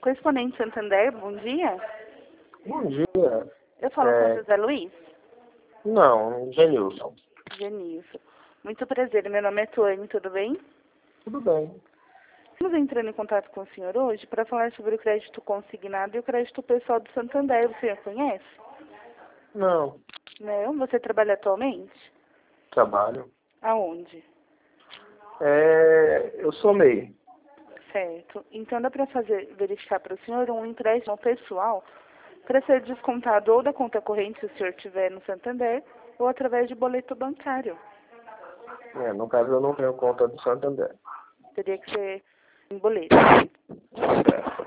Correspondente Santander, bom dia. Bom dia. Eu falo com o José Luiz? Não, Genilson. Genilson. Muito prazer, meu nome é Tuane, tudo bem? Tudo bem. Estamos entrando em contato com o senhor hoje para falar sobre o crédito consignado e o crédito pessoal do Santander. O senhor conhece? Não, Não? Você trabalha atualmente? trabalho. Aonde? Eu sou MEI. Certo. Então dá para verificar para o senhor um empréstimo pessoal para ser descontado ou da conta corrente, se o senhor tiver no Santander, ou através de boleto bancário. No caso, eu não tenho conta do Santander. Teria que ser em boleto. Certo.